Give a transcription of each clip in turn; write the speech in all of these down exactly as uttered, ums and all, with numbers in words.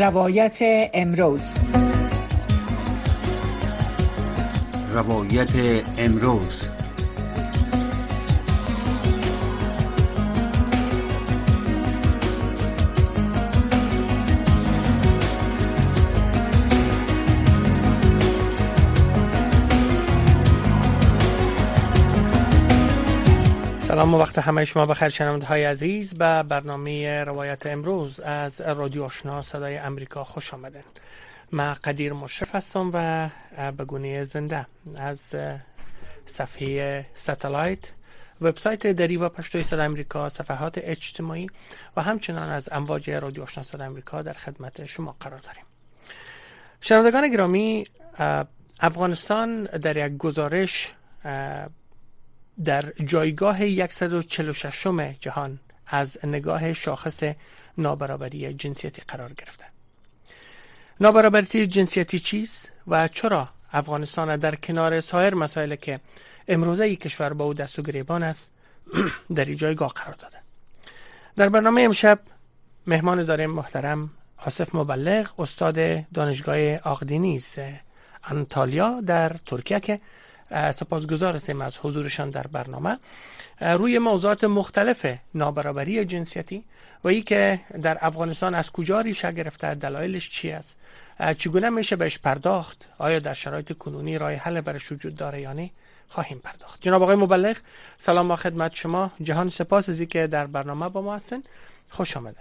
روایت امروز روایت امروز سلام و وقت همه شما بخیر شنونده های عزیز. به برنامه روایت امروز از رادیو آشنا صدای امریکا خوش آمدن. من قدیر مشرف هستم و به گونه زنده از صفحه ستلایت، وبسایت دریوا پشتوی صدای امریکا، صفحات اجتماعی و همچنان از امواج رادیو آشنا صدای امریکا در خدمت شما قرار داریم. شنوندگان گرامی، افغانستان در یک گزارش در جایگاه صد و چهل و شش جهان از نگاه شاخص نابرابری جنسیتی قرار گرفته. نابرابری جنسیتی چیست و چرا افغانستان در کنار سایر مسائلی که امروزه ای کشور با او دست و گریبان است در این جایگاه قرار داده؟ در برنامه امشب مهمان داریم محترم آصف مبلغ، استاد دانشگاه آقدینیز انطالیا در ترکیه که سپاسگزار هستیم از حضورشان در برنامه. روی موضوعات مختلف نابرابری جنسیتی و ای که در افغانستان از کجا ریشه گرفته، دلایلش چی است، چگونه میشه بهش پرداخت، آیا در شرایط کنونی راه حل برش وجود داره یا نه، خواهیم پرداخت. جناب آقای مبلغ، سلام با خدمت شما. جهان سپاس از اینکه در برنامه با ما هستین. خوش آمدین.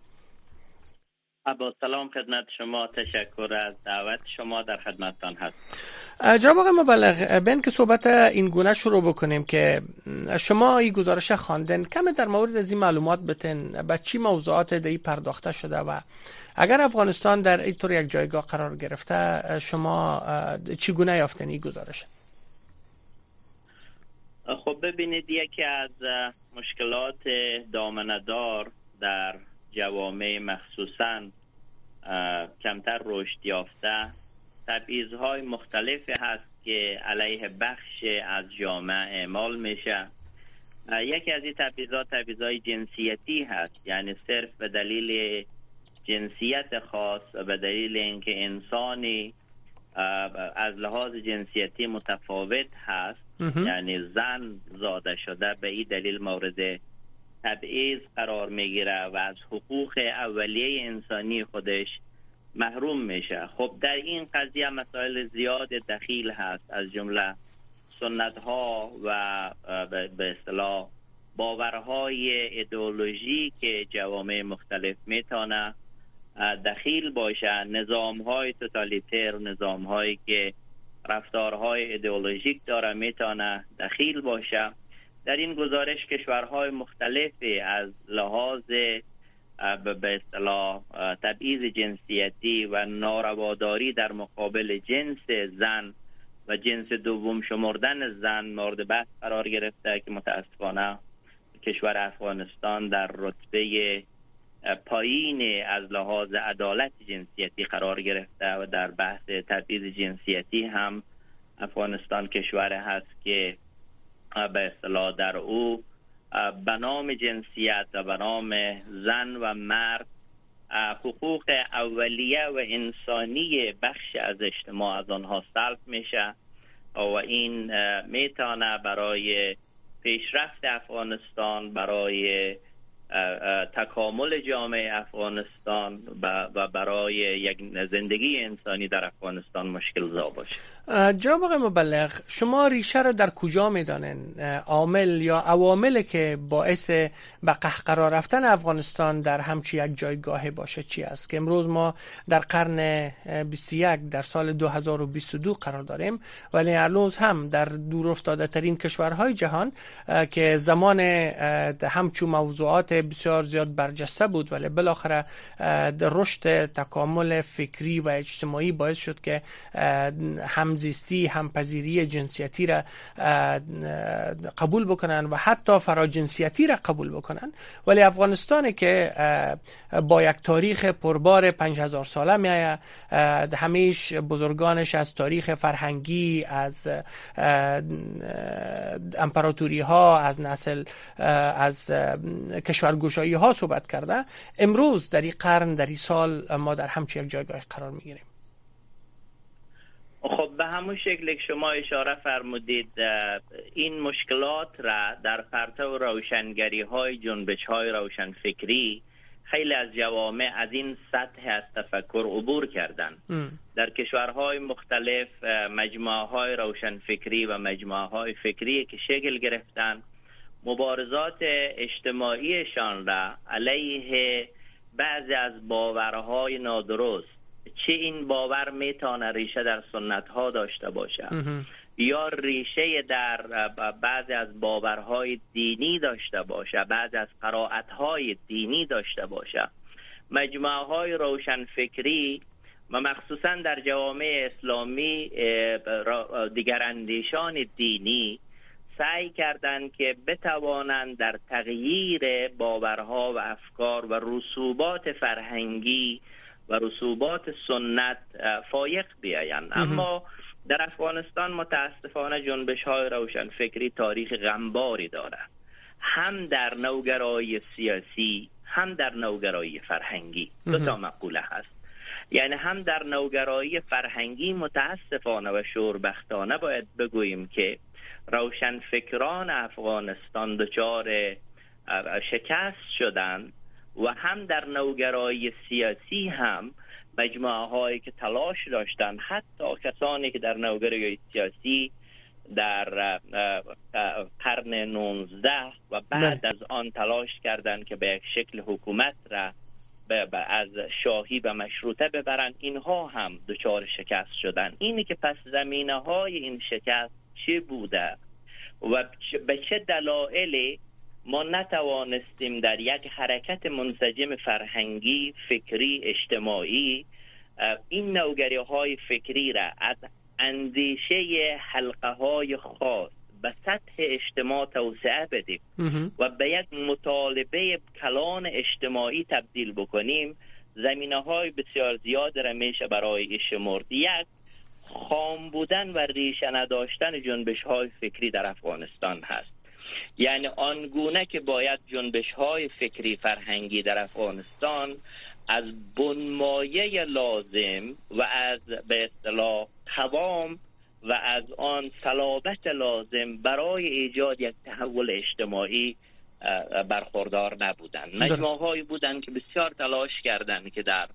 با سلام خدمت شما، تشکر از دعوت شما، در خدمتتان هست. جناب آقای مبلغ، بین که صحبت این گونه شروع بکنیم که شما این گزارش خواندن، کم در مورد از این معلومات بتین به چی موضوعات دی پرداخته شده و اگر افغانستان در این طور یک جایگاه قرار گرفته شما چگونه یافتین این گزارش؟ خب ببینید، یکی از مشکلات دامنه‌دار در جوامع مخصوصاً کمتر رشد یافته تبعیض‌های مختلفی هست که علیه بخش از جامعه اعمال میشه. یکی از این تبعیضات تبعیض‌های جنسیتی هست، یعنی صرف به دلیل جنسیت خاص و به دلیل اینکه انسانی از لحاظ جنسیتی متفاوت هست، یعنی زن زاده شده، به این دلیل مورد تبعیض قرار میگیره و از حقوق اولیه انسانی خودش محروم میشه. خب در این قضیه مسائل زیاد دخیل هست، از جمله سنت ها و به اصطلاح باورهای ایدئولوژی که جوامع مختلف میتونه دخیل باشه، نظام های توتالیتر، نظام هایی که رفتارهای ایدئولوژیک داره میتونه دخیل باشه. در این گزارش کشورهای مختلفی از لحاظ به اصطلاح تبعیض جنسیتی و نارواداری در مقابل جنس زن و جنس دوم شمردن زن مورد بحث قرار گرفته که متاسفانه کشور افغانستان در رتبه پایین از لحاظ عدالت جنسیتی قرار گرفته و در بحث تبعیض جنسیتی هم افغانستان کشور هست که به اصطلاح در او به نام جنسیت و به نام زن و مرد حقوق اولیه و انسانی بخش از اجتماع از آنها سلب میشه و این میتونه برای پیشرفت افغانستان، برای تکامل جامعه افغانستان و برای یک زندگی انسانی در افغانستان مشکل زا باشه. جناب آقای مبلغ، شما ریشه را در کجا میدانین؟ عامل یا عواملی که باعث به قهقرا رفتن افغانستان در همچی یک جایگاه باشه چی است که امروز ما در قرن بیست و یک در سال دو هزار و بیست و دو قرار داریم، ولی هنوز هم در دور افتاده ترین کشورهای جهان که زمان همچو موضوعات بسیار زیاد برجسته بود، ولی بالاخره رشد تکامل فکری و اجتماعی باعث شد که همزیستی، همپذیری جنسیتی را قبول بکنن و حتی فراجنسیتی را قبول بکنن. ولی افغانستان که با یک تاریخ پربار پنج هزار ساله میآید، همیش بزرگانش از تاریخ فرهنگی، از امپراتوری ها، از نسل از کشور کشورگشایی ها صحبت کرده، امروز در این قرن، در این سال ما در همچین یک جایگاه قرار میگیریم. خب به همون شکل که شما اشاره فرمودید، این مشکلات را در پرتو روشنگری های جنبش های روشنفکری خیلی از جوامع از این سطح از تفکر عبور کردن. در کشورهای مختلف مجموعه های روشنفکری و مجموعه های فکری که شکل گرفتن، مبارزات اجتماعیشان را علیه بعضی از باورهای نادرست، چه این باور میتونه ریشه در سنت ها داشته باشه یا ریشه در بعضی از باورهای دینی داشته باشه، بعضی از قرائت‌های دینی داشته باشه، مجموعه های روشنفکری و مخصوصا در جوامع اسلامی دیگراندیشان دینی سعی کردند که بتوانند در تغییر باورها و افکار و رسوبات فرهنگی و رسوبات سنت فایق بیایند. اما در افغانستان متاسفانه جنبش های روشنفکری تاریخ غمباری دارد، هم در نوگرایی سیاسی هم در نوگرایی فرهنگی. دو تا مقوله هست، یعنی هم در نوگرایی فرهنگی متاسفانه و شوربختانه باید بگوییم که روشنفکران افغانستان دچار شکست شدند، و هم در نوگرایی سیاسی هم مجموعه هایی که تلاش داشتن، حتی کسانی که در نوگرایی سیاسی در قرن نوزده و بعد از آن تلاش کردند که به یک شکل حکومت را از شاهی به مشروطه ببرند، اینها هم دچار شکست شدند. اینی که پس زمینه های این شکست چه بوده و به چه دلایلی ما نتوانستیم در یک حرکت منسجم فرهنگی، فکری، اجتماعی این نوگری های فکری را از اندیشه حلقه های خاص به سطح اجتماع توسعه بدیم و به یک مطالبه کلان اجتماعی تبدیل بکنیم، زمینه های بسیار زیاد را میشه برای شمرد. یک، خام بودن و ریشه نداشتن جنبش های فکری در افغانستان هست. یعنی آنگونه که باید جنبش های فکری فرهنگی در افغانستان از بنمایه لازم و از به اصطلاح قوام و از آن صلابت لازم برای ایجاد یک تحول اجتماعی برخوردار نبودند. مجموعه هایی بودند که بسیار تلاش کردند که در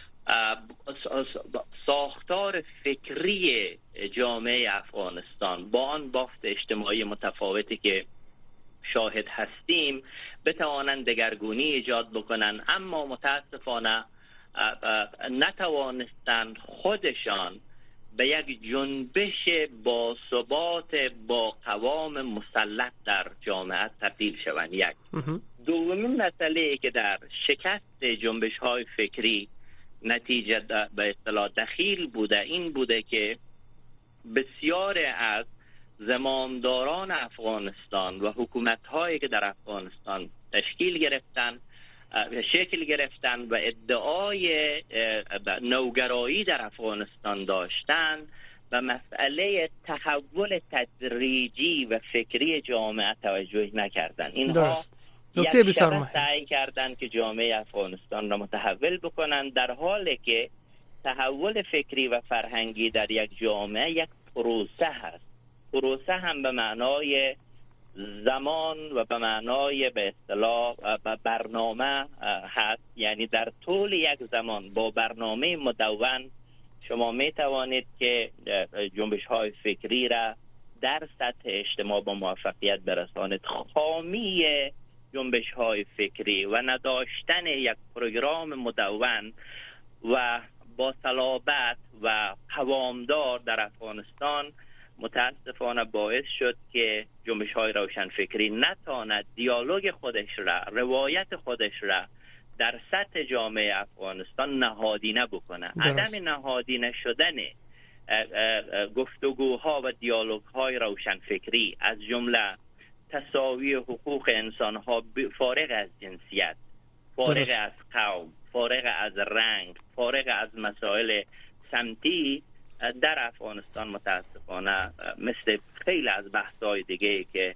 ساختار فکری جامعه افغانستان با آن بافت اجتماعی متفاوتی که شاهد هستیم بتوانند دگرگونی ایجاد بکنن، اما متاسفانه نتوانستند خودشان به یک جنبش با ثبات با قوام مسلط در جامعه تبدیل شوند. یک دومین مسئله که در شکست جنبش های فکری نتیجه به اصطلاح دخیل بوده این بوده که بسیار از زمامداران افغانستان و حکومت‌هایی که در افغانستان تشکیل گرفتن شکل گرفتن و ادعای نوگرایی در افغانستان داشتن و مسئله تحول تدریجی و فکری جامعه توجه نکردن. اینها یک شبه سعی کردن که جامعه افغانستان را متحول بکنن، در حالی که تحول فکری و فرهنگی در یک جامعه یک پروسه هست. پروسه هم به معنای زمان و به معنای به اصطلاح برنامه هست، یعنی در طول یک زمان با برنامه مدون شما می توانید که جنبش های فکری را در سطح اجتماع با موفقیت برسانید. خامی جنبش های فکری و نداشتن یک پروگرام مدون و با صلابت و قوامدار در افغانستان متاسفانه باعث شد که جنبش های روشن فکری نتواند دیالوگ خودش را، روایت خودش را در سطح جامعه افغانستان نهادینه بکنه. عدم نهادینه شدن گفتگوها و دیالوگ‌های روشن فکری از جمله تساوی حقوق انسان‌ها فارغ از جنسیت، فارغ از قوم، فارغ از رنگ، فارغ از مسائل سمتی در افغانستان متاسفانه مثل خیلی از بحث‌های دیگه که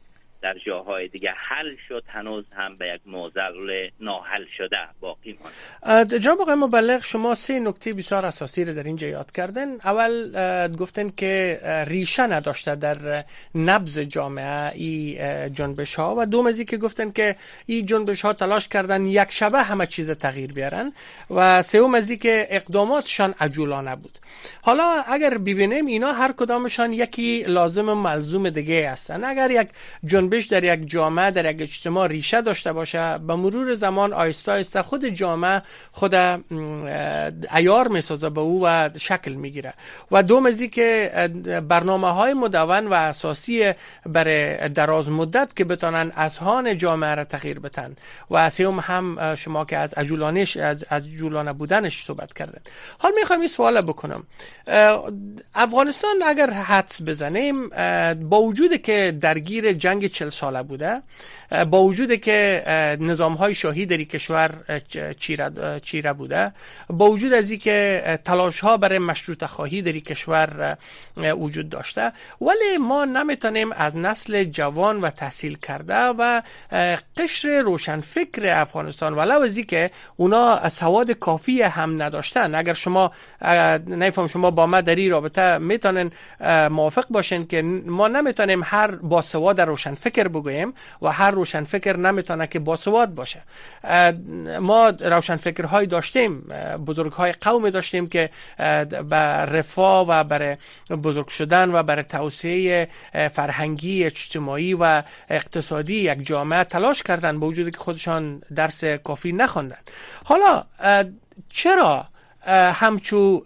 در جاهای دیگه حل شد، هنوز هم به یک معضل ناحل شده باقی ماند. جناب آقای مبلغ، شما سه نکته بسیار اساسی رو در اینجا یاد کردن. اول گفتن که ریشه نداشته در نبض جامعه این جنبش ها، و دوم از این که گفتن که این جنبش ها تلاش کردن یک شبه همه چیز تغییر بیارن، و سوم از این که اقداماتشان عجولانه بود. حالا اگر ببینیم اینا هر کدامشان یکی لازم و ملزوم دیگه هستن. اگر یک جنبش در یک جامعه، در یک اجتماع ریشه داشته باشه، به مرور زمان آیسته آیسته خود جامعه خود عیار میسازه به او و شکل میگیره. و دوم از این که برنامه های مدون و اساسی برای دراز مدت که بتونن اذهان جامعه را تغییر بدن، و سوم هم شما که از عجولانش از از عجولانه بودنش صحبت کردن. حال میخوام این سوال بکنم، افغانستان اگر حدس بزنیم، با وجود که درگیر جنگ چل ساله بوده، با وجود که نظام های شاهی در کشور چیره, چیره بوده، با وجود از این که تلاش ها برای مشروطه خواهی در کشور وجود داشته، ولی ما نمیتونیم از نسل جوان و تحصیل کرده و قشر روشنفکر افغانستان، ولو از این که اونا سواد کافی هم نداشتن. اگر شما نفهم شما با ما در این رابطه میتونن موافق باشین که ما نمیتونیم هر باسواد روشنفکر بگوییم و هر روشنفکر نمیتونه که باسواد باشه. ما روشنفکرهای داشتیم، بزرگهای قوم داشتیم که به رفاه و برای بزرگ شدن و برای توسعه فرهنگی، اجتماعی و اقتصادی یک جامعه تلاش کردن، با وجودی که خودشان درس کافی نخوندن. حالا چرا همچو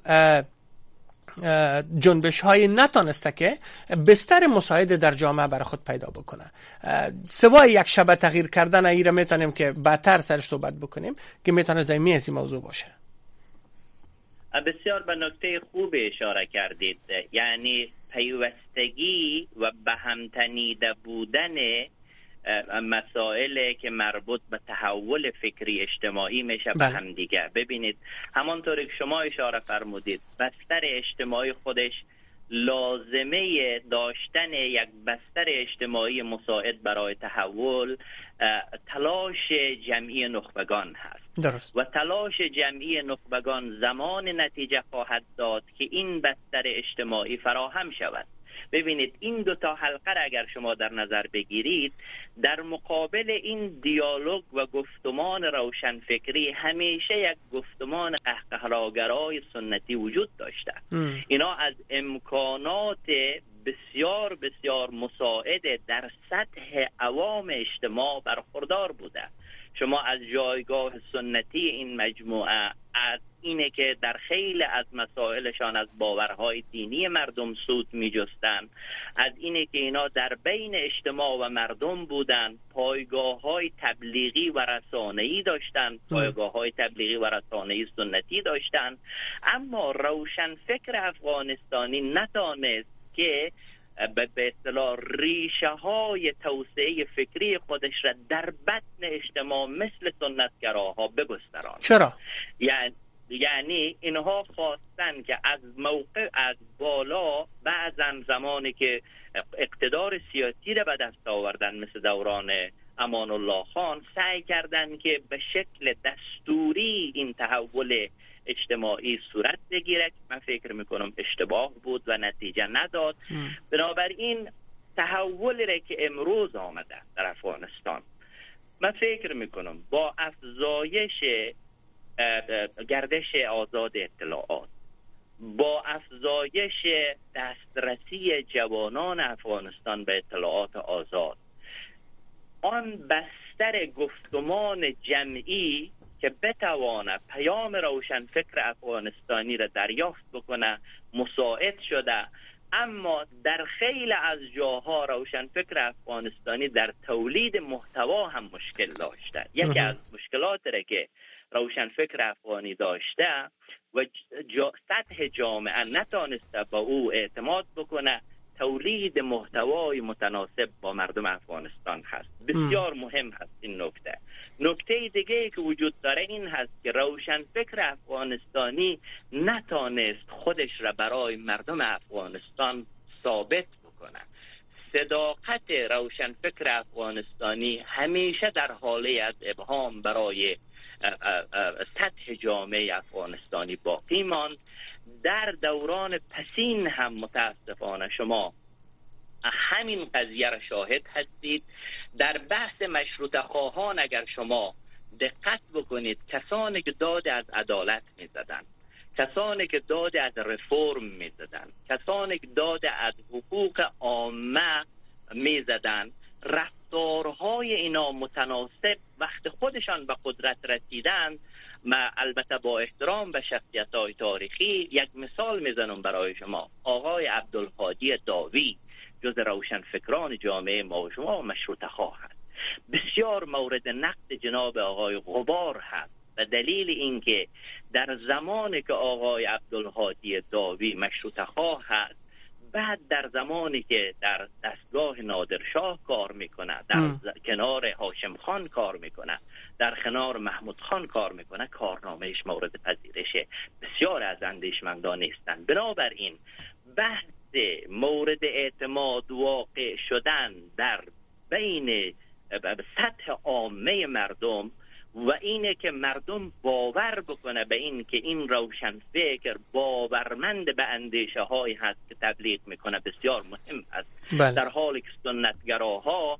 جنبش های نتانسته که بستر مساعده در جامعه برای خود پیدا بکنه؟ سوای یک شبه تغییر کردن ایره میتونیم که بعدتر سرش صحبت بکنیم که میتونه زمینی از این موضوع باشه. بسیار به نکته خوب اشاره کردید، یعنی پیوستگی و به هم تنیده بودن مسائل که مربوط به تحول فکری اجتماعی میشه به هم دیگه. ببینید همانطوری که شما اشاره فرمودید، بستر اجتماعی خودش لازمه داشتن یک بستر اجتماعی مساعد برای تحول تلاش جمعی نخبگان هست. درست. و تلاش جمعی نخبگان زمان نتیجه خواهد داد که این بستر اجتماعی فراهم شود. ببینید این دو تا حلقه را اگر شما در نظر بگیرید، در مقابل این دیالوگ و گفتمان روشنفکری همیشه یک گفتمان قهقهراگرای سنتی وجود داشته. ام. اینا از امکانات بسیار بسیار مساعد در سطح عوام اجتماع برخوردار بوده. شما از جایگاه سنتی این مجموعه، از اینه که در خیلی از مسائلشان از باورهای دینی مردم سود می جستن، از اینه که اینا در بین اجتماع و مردم بودن، پایگاه های تبلیغی و رسانه‌ای داشتن، پایگاه های تبلیغی و رسانه‌ای سنتی داشتن. اما روشنفکر افغانستانی نتانست که به اصطلاح ریشه های توسعه فکری خودش را در بطن اجتماع مثل سنتگراها بگستراند. چرا؟ یعنی یعنی اینها خواستن که از موقع از بالا، بعضا زمانی که اقتدار سیاسی را به دست آوردن مثل دوران امان الله خان، سعی کردن که به شکل دستوری این تحول اجتماعی صورت بگیره. من فکر میکنم اشتباه بود و نتیجه نداد. ام. بنابراین تحولی را که امروز آمده در افغانستان، من فکر میکنم با افزایش گردش آزاد اطلاعات، با افزایش دسترسی جوانان افغانستان به اطلاعات آزاد، آن بستر گفتمان جمعی که بتوانه پیام روشنفکر افغانستانی را دریافت بکنه مساعد شده. اما در خیلی از جاها روشنفکر افغانستانی در تولید محتوا هم مشکل داشته. یکی از مشکلات را که روشنفکر افغانی داشته و جا سطح جامعه نتانسته با او اعتماد بکنه، تولید محتوای متناسب با مردم افغانستان هست. بسیار مهم هست این نکته. نکته دیگه که وجود داره این هست که روشنفکر افغانستانی نتانست خودش را برای مردم افغانستان ثابت بکنه. صداقت روشنفکر افغانستانی همیشه در حاله از ابهام برای سطح جامعه افغانستانی باقی ماند. در دوران پسین هم متاسفانه شما همین قضیه را شاهد هستید. در بحث مشروطه خواهان اگر شما دقت بکنید، کسانی که داد از عدالت می زدن، کسانی که داد از رفرم می زدن، کسانی که داد از حقوق عامه می زدن، رفتارهای اینا متناسب وقت خودشان به قدرت رسیدن. ما البته با احترام به شخصیت‌های تاریخی یک مثال میزنم برای شما. آقای عبدالهادی داوی جز روشنفکران جامعه ما و شما مشروطه خواه هست. بسیار مورد نقد جناب آقای غبار هست و دلیل اینکه در زمانی که آقای عبدالهادی داوی مشروطه خواه هست، بعد در زمانی که در دستگاه نادرشاه کار میکنه، در م. کنار هاشم خان کار میکنه، در کنار محمود خان کار میکنه، کارنامهش مورد پذیرشه. بسیار از اندیشمندان نیستند. بنابراین بحث مورد اعتماد واقع شدن در بین سطح عامه مردم و اینه که مردم باور بکنه به این که این روشنفکر باورمند به اندیشه هایی هست که تبلیغ میکنه، بسیار مهم است. بله. در حالی که سنتگراها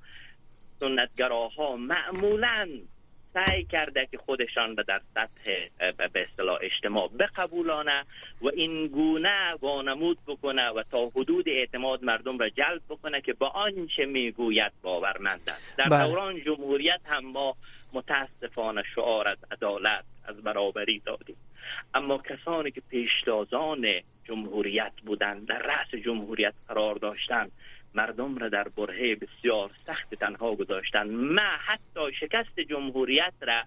سنتگراها معمولاً سعی کرده که خودشان به در سطح به اصطلاح اجتماع بقبولانه و این گونه وانمود بکنه و تا حدود اعتماد مردم را جلب بکنه که با آنچه میگوید باورمند است. در بله. دوران جمهوریت هم ما متاسفانه شعار از عدالت، از برابری دادیم، اما کسانی که پیشتازان جمهوریت بودند، در رأس جمهوریت قرار داشتند، مردم را در برهه بسیار سخت تنها گذاشتند. ما حتی شکست جمهوریت را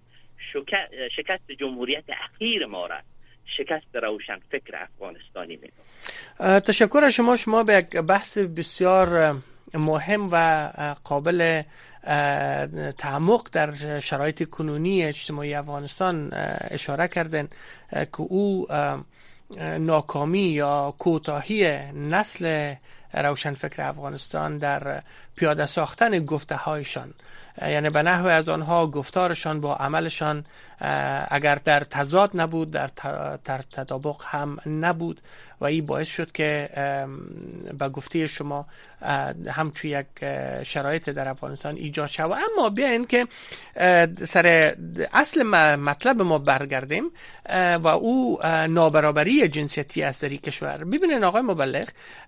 شکست جمهوریت اخیر ما را شکست روشن فکر افغانستانی میدونم. تشکر از شما. شما به یک بحث بسیار مهم و قابل تعمق در شرایط کنونی اجتماعی افغانستان اشاره کردن که او ناکامی یا کوتاهی نسل روشنفکر افغانستان در پیاده ساختن گفته هایشان، یعنی به نحو از آنها گفتارشان با عملشان اگر در تضاد نبود، در تطابق هم نبود و این باعث شد که به گفته شما همچو یک شرایط در افغانستان ایجاد شود. اما بیاین که سر اصل مطلب ما برگردیم و او نابرابری جنسیتی است در این کشور. ببینین آقای مبلغ،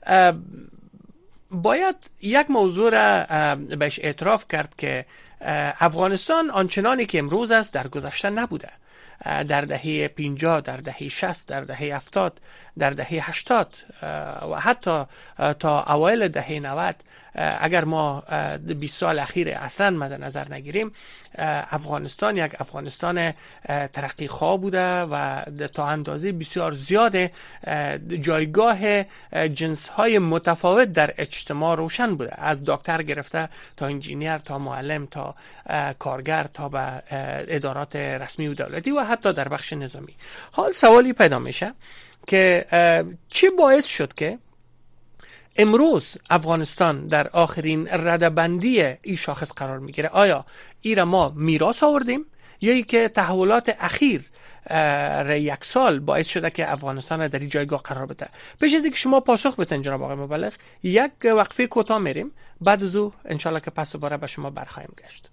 باید یک موضوع را بهش اعتراف کرد که افغانستان آنچنانی که امروز است در گذشته نبوده. در دهه پنجاه، در دهه شصت، در دهه هفتاد، در دهه هشتاد و حتی تا اوایل دهه نود، اگر ما بیست سال اخیر اصلا مد نظر نگیریم، افغانستان یک افغانستان ترقی خواه بوده و تا اندازه بسیار زیاد جایگاه جنس های متفاوت در اجتماع روشن بوده، از دکتر گرفته تا انجینیر، تا معلم، تا کارگر، تا به ادارات رسمی و دولتی و حتی در بخش نظامی. حال سوالی پیدا میشه که چی باعث شد که امروز افغانستان در آخرین ردبندی این شاخص قرار میگیره؟ آیا ای را ما میراث آوردیم یا ای که تحولات اخیر یک سال باعث شده که افغانستان در این جایگاه قرار بده؟ پیش از اینکه شما پاسخ بدین جناب آقای مبلغ، یک وقفه کوتاه میریم، بعد از او انشالله که پس دوباره به شما برخواهیم گشت.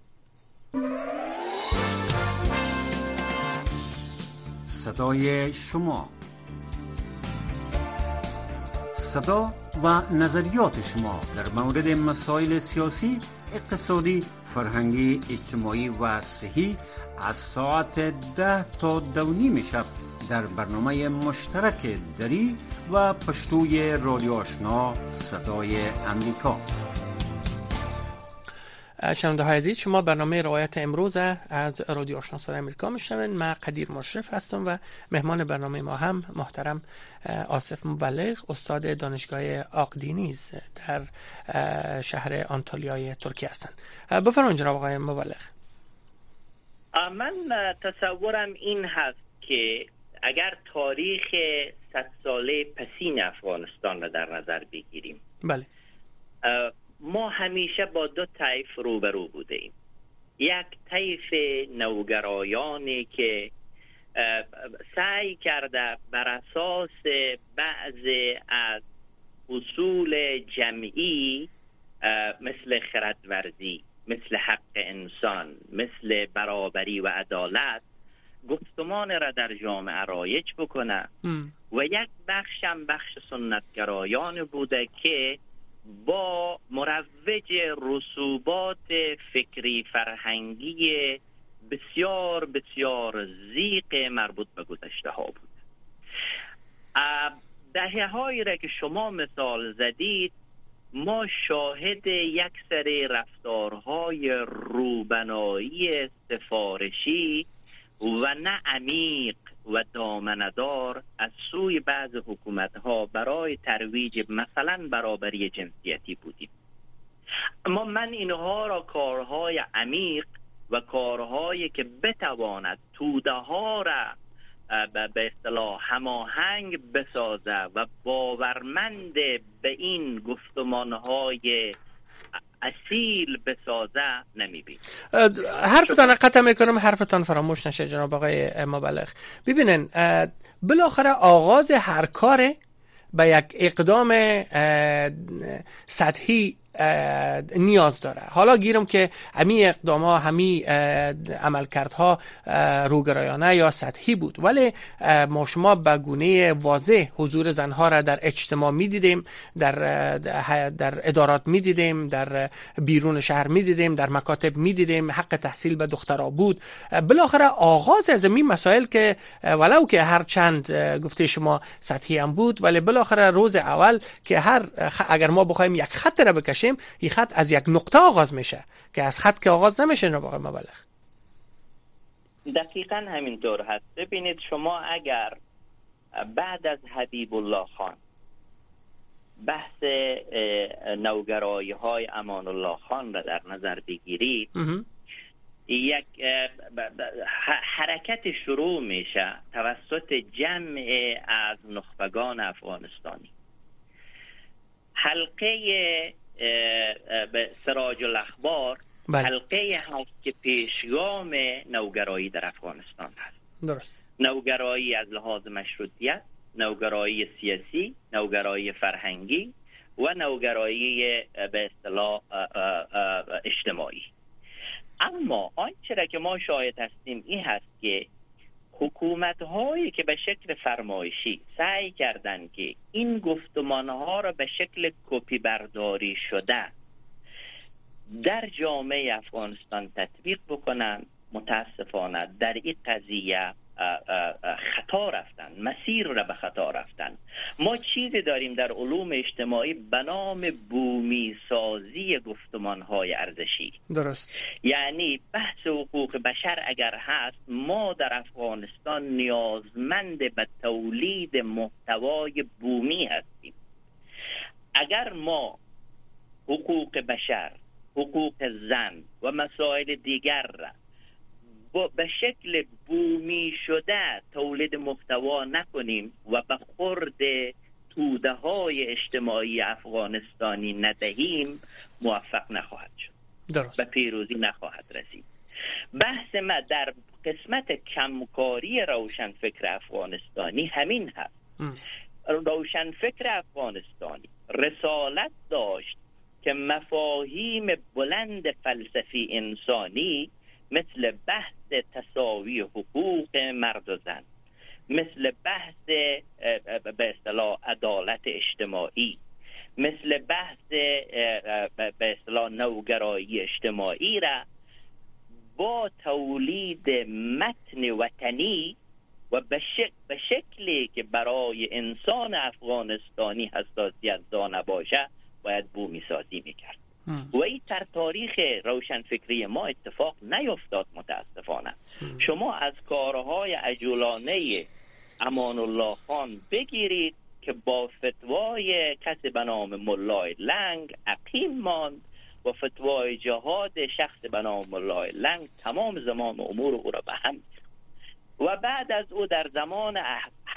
صدای شما، صدا و نظریات شما در مورد مسائل سیاسی، اقتصادی، فرهنگی، اجتماعی و صحی از ساعت ده تا دو نیم شب در برنامه مشترک دری و پشتوی رادیو آشنا صدای امریکا. شنونده های عزیز، شما برنامه روایت امروز از رادیو آشنا صدای امریکا میشنوید. من قدیر مشرف هستم و مهمان برنامه ما هم محترم آصف مبلغ، استاد دانشگاه آقدینیز در شهر آنتالیای ترکیه هستند. بفرمایید جناب آقای مبلغ. من تصورم این هست که اگر تاریخ صد ساله پسین افغانستان را در نظر بگیریم، بله، ما همیشه با دو طیف روبرو بوده ایم. یک طیف نوگرایانی که سعی کرده بر اساس بعضی از اصول جمعی مثل خردورزی، مثل حق انسان، مثل برابری و عدالت گفتمان را در جامعه رایج بکنه و یک بخشم بخش سنتگرایان بوده که با مروج رسوبات فکری فرهنگی بسیار بسیار زیق مربوط به گذشته ها بود. دهه هایی را که شما مثال زدید ما شاهد یک سری رفتارهای روبنایی سفارشی و نه عمیق و دامنه‌دار از سوی بعض حکومت‌ها برای ترویج مثلا برابری جنسیتی بودیم. اما من اینها را کارهای عمیق و کارهایی که بتواند توده ها را به اصطلاح هماهنگ بسازه و باورمند به این گفتمانهای اصیل بسازه نمیبین. حرفتان قطع میکنم، حرفتان فراموش نشه جناب آقای مبلغ. ببینن بالاخره آغاز هر کار به یک اقدام سطحی نیاز داره. حالا گیرم که همین اقدام ها، همین عملکردها روگرایانه یا سطحی بود، ولی ما شما به گونه واضح حضور زنها را در اجتماع می دیدیم، در در ادارات می دیدیم، در بیرون شهر می دیدیم، در مکاتب می دیدیم، حق تحصیل به دخترها بود. بالاخره آغاز از این مسائل که ولو که هر چند گفته شما سطحی هم بود، ولی بالاخره روز اول که هر اگر ما بخوایم یک خط را بکشیم، این خط از یک نقطه آغاز میشه که از خط که آغاز نمیشه. جناب آقای مبلغ دقیقاً همینطور هست. ببینید شما اگر بعد از حبیب الله خان بحث نوگرایی های امان الله خان را در نظر بگیرید، یک حرکت شروع میشه توسط جمع از نخبگان افغانستانی. حلقه به سراج الاخبار بله. حلقه هست که پیشگام نوگرایی در افغانستان هست. درست. نوگرایی از لحاظ مشروطیت، نوگرایی سیاسی، نوگرایی فرهنگی و نوگرایی به اصطلاح اجتماعی. اما آنچه را که ما شاهد هستیم این هست که حکومت هایی که به شکل فرمایشی سعی کردند که این گفتمان ها را به شکل کپی برداری شده در جامعه افغانستان تطبیق بکنند، متاسفانه در این قضیه خطا رفتن، مسیر را به خطا رفتن. ما چیزی داریم در علوم اجتماعی به نام بومی سازی گفتمان‌های ارزشی. درست. یعنی بحث حقوق بشر اگر هست، ما در افغانستان نیازمند به تولید محتوای بومی هستیم. اگر ما حقوق بشر، حقوق زن و مسائل دیگر را به شکل بومی شده تولید محتوا نکنیم و به خورد توده های اجتماعی افغانستانی ندهیم، موفق نخواهد شد. درست. به پیروزی نخواهد رسید. بحث ما در قسمت کمکاری روشنفکر افغانستانی همین هست. ام. روشنفکر افغانستانی رسالت داشت که مفاهیم بلند فلسفی انسانی مثل بحث تساوی حقوق مرد و زن، مثل بحث به اصطلاح عدالت اجتماعی، مثل بحث به اصطلاح نوگرایی اجتماعی را با تولید متن وطنی و به شکلی که برای انسان افغانستانی حساسیت دانه باشه باید بومی سازی میکرد. و این در تاریخ روشنفکری ما اتفاق نیفتاد متاسفانه. شما از کارهای عجولانه امان الله خان بگیرید که با فتوای کسی به نام مولای لنگ عقیم ماند و فتوای جهاد شخص به نام مولای لنگ تمام زمان امور او را به هم. و بعد از او در زمان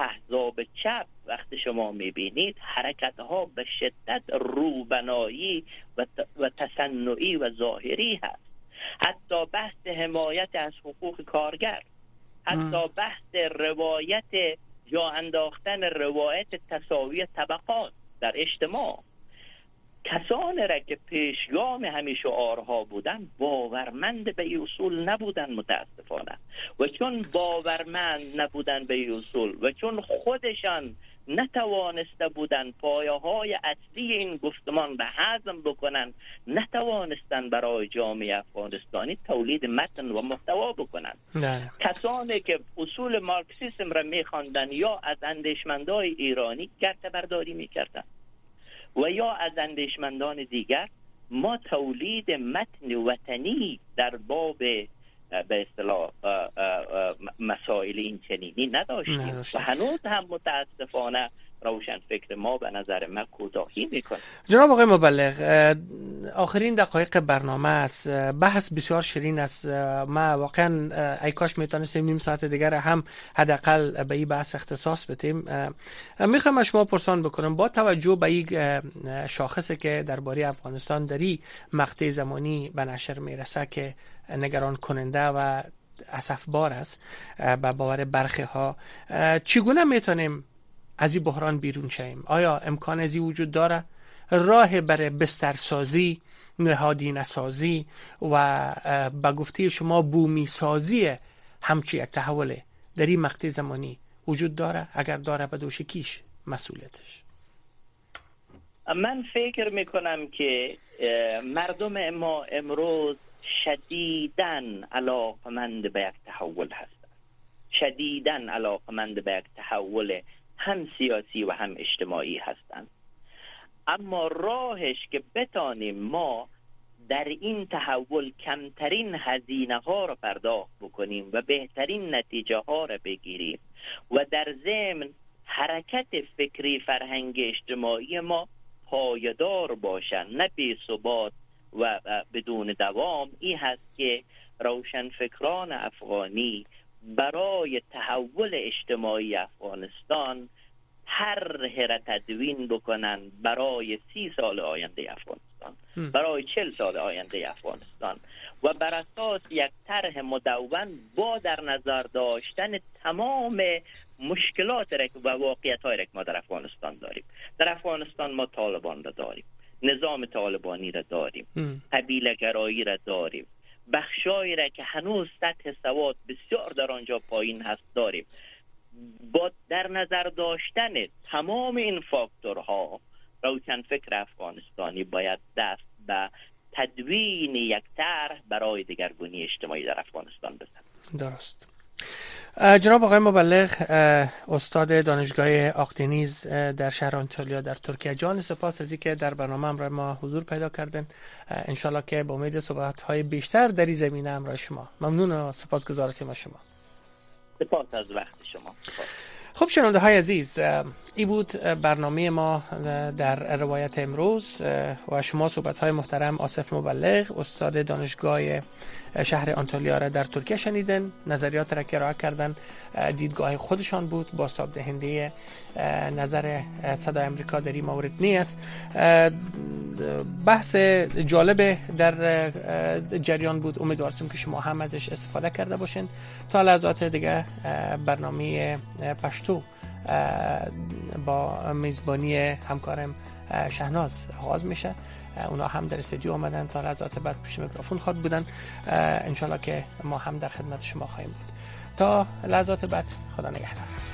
احزاب چپ وقتی شما میبینید حرکت ها به شدت روبنایی و, و تصنعی و ظاهری هست. حتی بحث حمایت از حقوق کارگر، حتی بحث روایت یا انداختن روایت تساوی طبقات در اجتماع. کسانی را که پیشگام همین شعارها بودن باورمند به این اصول نبودن متاسفانه، و چون باورمند نبودن به این اصول و چون خودشان نتوانسته بودن پایه های اصلی این گفتمان را هضم بکنن، نتوانستن برای جامعه افغانستانی تولید متن و محتوا بکنن. نه. کسانی که اصول مارکسیسم را میخواندن یا از اندیشمندان ایرانی گرته برداری میکردن و یا از اندیشمندان دیگر، ما تولید متن وطنی در باب به اصطلاح مسائل این چنینی نداشتیم و هنوز هم متاسفانه روشن فکر ما به نظر من کوتاهی میکنه. جناب آقای مبلغ، آخرین دقایق برنامه است. بحث بسیار شیرین است. ما واقعا ای کاش میتونستیم نیم ساعت دیگر هم حداقل به این بحث اختصاص بدیم. میخوام از شما پرسان بکنم، با توجه به این شاخصی که درباره افغانستان در این مقطع زمانی به نشر میرسه که نگران کننده و اسفبار است به باور برخی ها، چگونه میتونیم از این بحران بیرون شویم؟ آیا امکان ازی وجود داره؟ راه برای بسترسازی، نهادینه سازی و به گفته شما بومی سازی همچی یک تحول در این مقطع زمانی وجود داره؟ اگر داره به دوش کیش مسئولیتش؟ من فکر میکنم که مردم ما امروز شدیداً علاقمند به یک تحول هستند، شدیداً علاقمند به یک تحول هم سیاسی و هم اجتماعی هستند. اما راهش که بتانیم ما در این تحول کمترین هزینه ها را پرداخت بکنیم و بهترین نتیجه ها را بگیریم و در ضمن حرکت فکری فرهنگ اجتماعی ما پایدار باشن، نه بی ثبات و بدون دوام، این هست که روشنفکران افغانی برای تحول اجتماعی افغانستان طرح را تدوین بکنن برای سی سال آینده افغانستان، برای چل سال آینده افغانستان، و بر اساس یک طرح مدون با در نظر داشتن تمام مشکلات و واقعیت‌هایی را که ما در افغانستان داریم. در افغانستان ما طالبان را داریم، نظام طالبانی را داریم، قبیله گرایی را داریم، بخشایی را که هنوز سطح سواد بسیار در آنجا پایین هست داریم. با در نظر داشتن تمام این فاکتورها، روشنفکر افغانستانی باید دست به تدوین یک طرح برای دگرگونی اجتماعی در افغانستان بزند. درست. جناب آقای مبلغ، استاد دانشگاه آقدینیز در شهر آنتالیا در ترکیه، جان سپاس از اینکه در برنامه همراه ما حضور پیدا کردن. انشالله که با امید صحبت‌های بیشتر در این زمینه همراه شما. ممنون و سپاسگزار هستیم از شما. سپاس از وقت شما. سپاس. خب شنونده های عزیز، این بود برنامه ما در روایت امروز و شما صحبت های محترم آصف مبلغ استاد دانشگاه شهر آنتالیا را در ترکیه شنیدن. نظریات را که ارائه کردن دیدگاه خودشان بود، با صاحب دهنده نظر صدای امریکا در این مورد نیست. بحث جالب در جریان بود، امیدوارم که شما هم ازش استفاده کرده باشین. تا لحظات دیگه برنامه پشتو با میزبانی همکارم شهناز آغاز میشه. اونا هم در استودیو آمدن، تا لحظات بعد پشت میکروفون خواد بودن. انشالله که ما هم در خدمت شما خواهیم بود. تا لحظات بعد، خدا نگهدار.